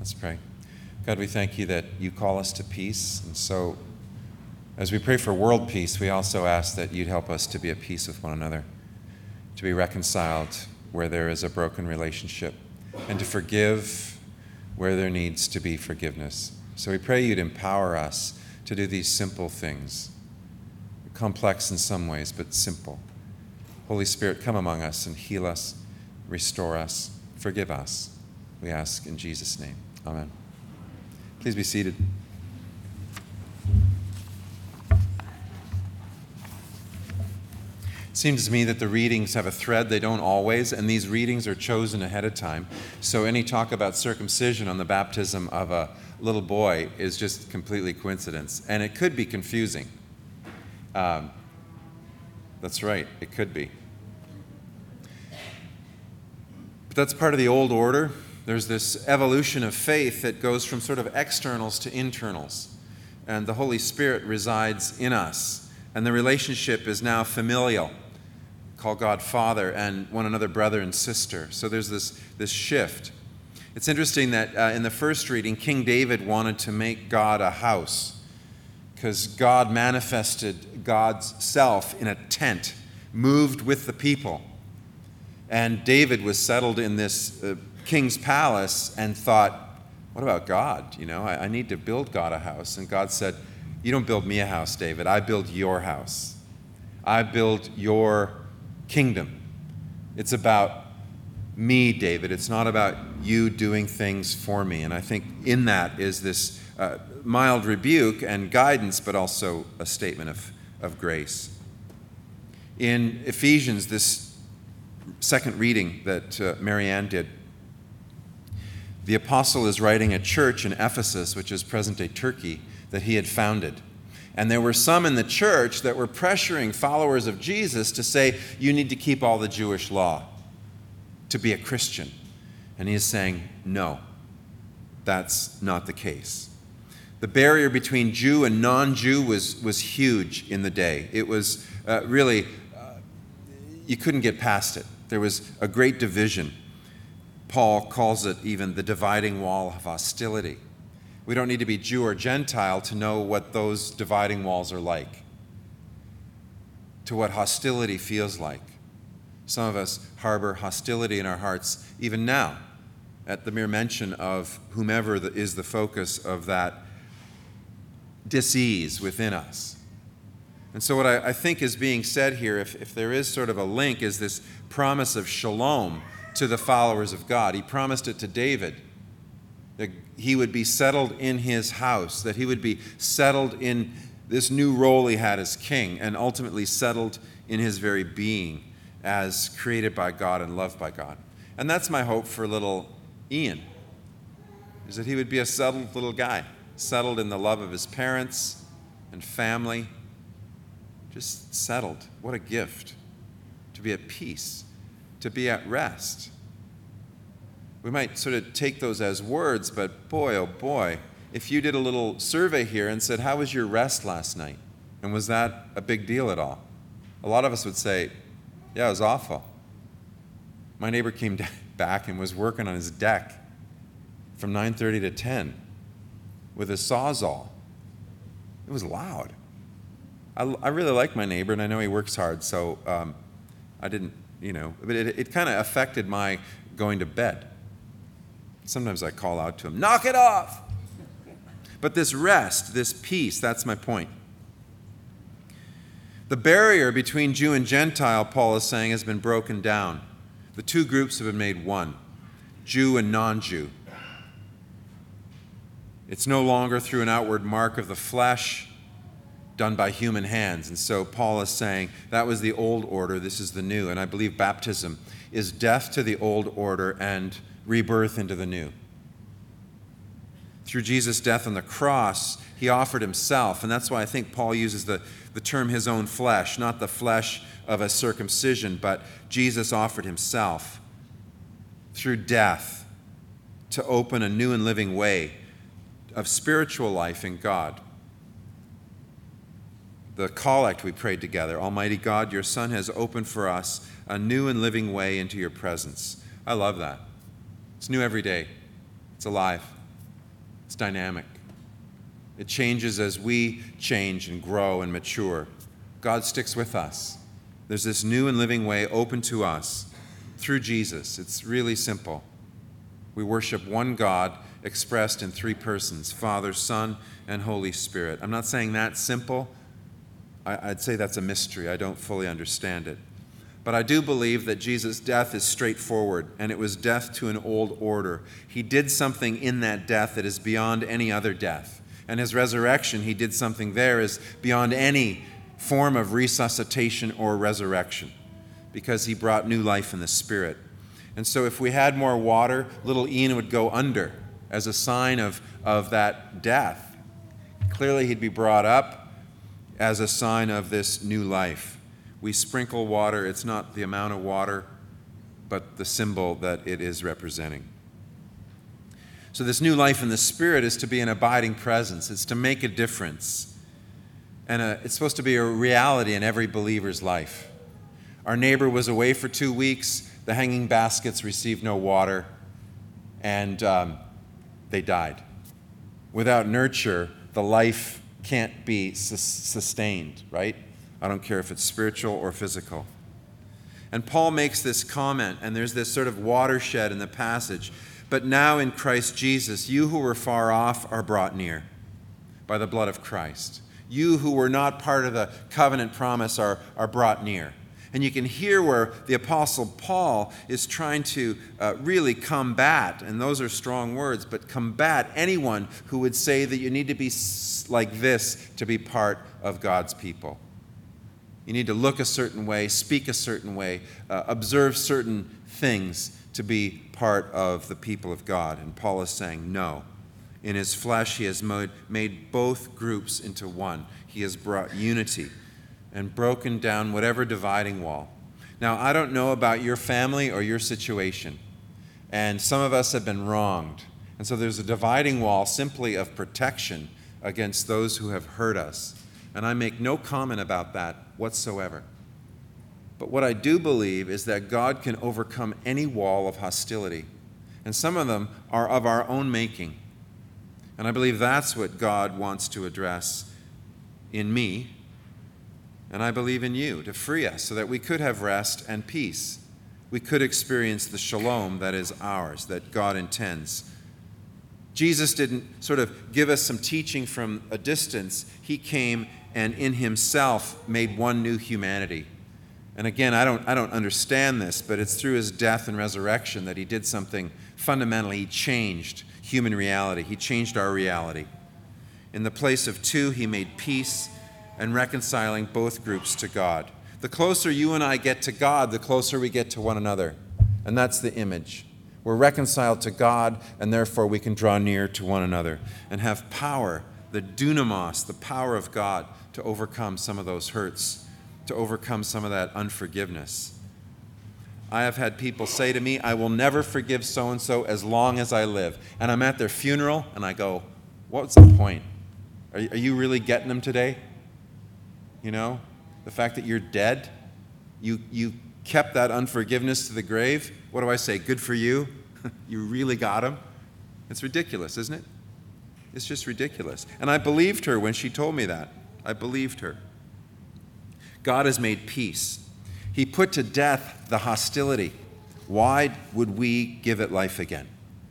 Let's pray. God, we thank you that you call us to peace. And so as we pray for world peace, we also ask that you'd help us to be at peace with one another, to be reconciled where there is a broken relationship, and to forgive where there needs to be forgiveness. So we pray you'd empower us to do these simple things, complex in some ways, but simple. Holy Spirit, come among us and heal us, restore us, forgive us. We ask in Jesus' name. Amen. Please be seated. It seems to me that the readings have a thread. They don't always, and these readings are chosen ahead of time. So any talk about circumcision on the baptism of a little boy is just completely coincidence, and it could be confusing. That's right, it could be. But that's part of the old order. There's this evolution of faith that goes from sort of externals to internals. And the Holy Spirit resides in us. And the relationship is now familial. Call God Father and one another brother and sister. So there's this shift. It's interesting that in the first reading, King David wanted to make God a house because God manifested God's self in a tent, moved with the people. And David was settled in this king's palace and thought, what about God? I need to build God a house. And God said, you don't build me a house, David. I build your house. I build your kingdom. It's about me, David. It's not about you doing things for me. And I think in that is this mild rebuke and guidance, but also a statement of grace. In Ephesians, this second reading that Marianne did, the apostle is writing a church in Ephesus, which is present-day Turkey, that he had founded. And there were some in the church that were pressuring followers of Jesus to say, you need to keep all the Jewish law to be a Christian. And he is saying, no, that's not the case. The barrier between Jew and non-Jew was huge in the day. It was really, you couldn't get past it. There was a great division. Paul calls it even the dividing wall of hostility. We don't need to be Jew or Gentile to know what those dividing walls are like, to what hostility feels like. Some of us harbor hostility in our hearts even now at the mere mention of whomever is the focus of that dis-ease within us. And so what I think is being said here, if there is sort of a link, is this promise of shalom to the followers of God. He promised it to David, that he would be settled in his house, that he would be settled in this new role he had as king, and ultimately settled in his very being as created by God and loved by God. And that's my hope for little Ian, is that he would be a settled little guy, settled in the love of his parents and family, just settled. What a gift to be at peace, to be at rest. We might sort of take those as words, but boy, oh boy, if you did a little survey here and said, how was your rest last night? And was that a big deal at all? A lot of us would say, yeah, it was awful. My neighbor came back and was working on his deck from 9:30 to 10 with a Sawzall. It was loud. I really like my neighbor, and I know he works hard, so I didn't, but it kind of affected my going to bed. Sometimes I call out to him, knock it off! But this rest, this peace, that's my point. The barrier between Jew and Gentile, Paul is saying, has been broken down. The two groups have been made one, Jew and non-Jew. It's no longer through an outward mark of the flesh done by human hands. And so Paul is saying that was the old order, this is the new. And I believe baptism is death to the old order and rebirth into the new. Through Jesus' death on the cross, he offered himself. And that's why I think Paul uses the term his own flesh, not the flesh of a circumcision, but Jesus offered himself through death to open a new and living way of spiritual life in God. The collect we prayed together, Almighty God, your Son has opened for us a new and living way into your presence. I love that. It's new every day. It's alive. It's dynamic. It changes as we change and grow and mature. God sticks with us. There's this new and living way open to us through Jesus. It's really simple. We worship one God expressed in three persons, Father, Son, and Holy Spirit. I'm not saying that's simple. I'd say that's a mystery. I don't fully understand it. But I do believe that Jesus' death is straightforward, and it was death to an old order. He did something in that death that is beyond any other death. And his resurrection, he did something there is beyond any form of resuscitation or resurrection, because he brought new life in the Spirit. And so if we had more water, little Ian would go under as a sign of that death. Clearly he'd be brought up as a sign of this new life. We sprinkle water. It's not the amount of water, but the symbol that it is representing. So this new life in the Spirit is to be an abiding presence. It's to make a difference. And it's supposed to be a reality in every believer's life. Our neighbor was away for 2 weeks. The hanging baskets received no water, and they died. Without nurture, the life can't be sustained, right? I don't care if it's spiritual or physical. And Paul makes this comment, and there's this sort of watershed in the passage. But now in Christ Jesus, you who were far off are brought near by the blood of Christ. You who were not part of the covenant promise are brought near. And you can hear where the Apostle Paul is trying to really combat, and those are strong words, but combat anyone who would say that you need to be like this to be part of God's people. You need to look a certain way, speak a certain way, observe certain things to be part of the people of God. And Paul is saying, no. In his flesh, he has made both groups into one. He has brought unity and broken down whatever dividing wall. Now, I don't know about your family or your situation, and some of us have been wronged. And so there's a dividing wall simply of protection against those who have hurt us. And I make no comment about that whatsoever. But what I do believe is that God can overcome any wall of hostility. And some of them are of our own making. And I believe that's what God wants to address in me, and I believe in you, to free us so that we could have rest and peace. We could experience the shalom that is ours, that God intends. Jesus didn't sort of give us some teaching from a distance. He came and in himself made one new humanity. And again, I don't understand this, but it's through his death and resurrection that he did something fundamentally. He changed human reality. He changed our reality. In the place of two, he made peace and reconciling both groups to God. The closer you and I get to God, the closer we get to one another. And that's the image. We're reconciled to God, and therefore we can draw near to one another and have power, the dunamos, the power of God, to overcome some of those hurts, to overcome some of that unforgiveness. I have had people say to me, I will never forgive so-and-so as long as I live. And I'm at their funeral, and I go, what's the point? Are you really getting them today? You know, the fact that you're dead, you kept that unforgiveness to the grave. What do I say? Good for you? You really got him? It's ridiculous, isn't it? It's just ridiculous. And I believed her when she told me that. I believed her. God has made peace. He put to death the hostility. Why would we give it life again?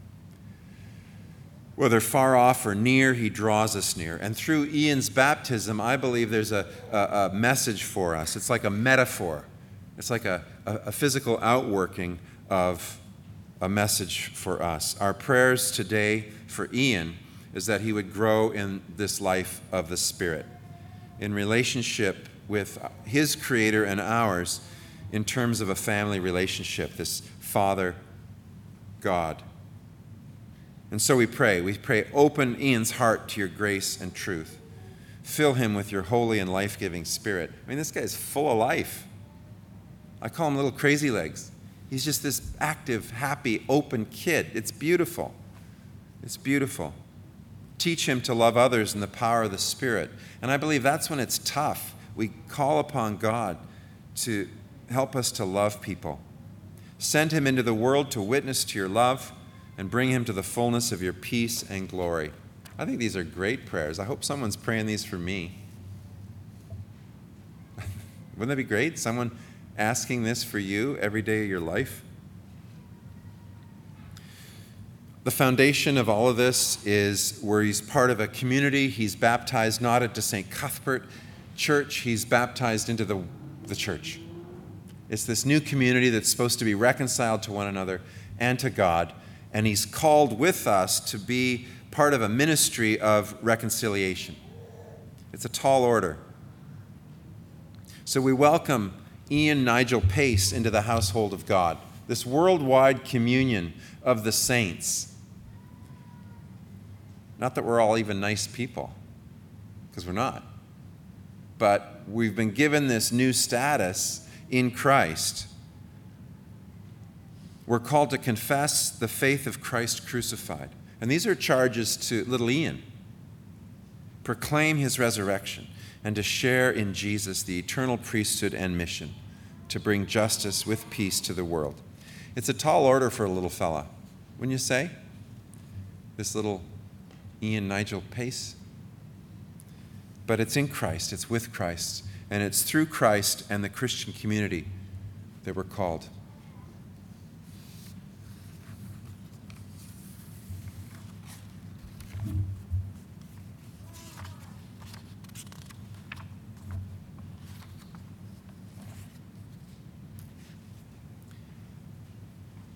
Whether far off or near, he draws us near. And through Ian's baptism, I believe there's a message for us. It's like a metaphor. It's like a physical outworking of a message for us. Our prayers today for Ian is that he would grow in this life of the Spirit, in relationship with his Creator and ours, in terms of a family relationship, this Father, God. And so we pray, open Ian's heart to your grace and truth. Fill him with your holy and life-giving Spirit. I mean, this guy's full of life. I call him little crazy legs. He's just this active, happy, open kid. It's beautiful. It's beautiful. Teach him to love others in the power of the Spirit. And I believe that's when it's tough. We call upon God to help us to love people. Send him into the world to witness to your love and bring him to the fullness of your peace and glory. I think these are great prayers. I hope someone's praying these for me. Wouldn't that be great? Someone asking this for you every day of your life? The foundation of all of this is where he's part of a community. He's baptized not into St. Cuthbert Church. He's baptized into the church. It's this new community that's supposed to be reconciled to one another and to God. And he's called with us to be part of a ministry of reconciliation. It's a tall order. So we welcome Ian Nigel Pace into the household of God, this worldwide communion of the saints. Not that we're all even nice people, because we're not. But we've been given this new status in Christ. We're called to confess the faith of Christ crucified. And these are charges to little Ian. Proclaim his resurrection and to share in Jesus, the eternal priesthood and mission, to bring justice with peace to the world. It's a tall order for a little fella, wouldn't you say? This little Ian Nigel Pace. But it's in Christ, it's with Christ, and it's through Christ and the Christian community that we're called.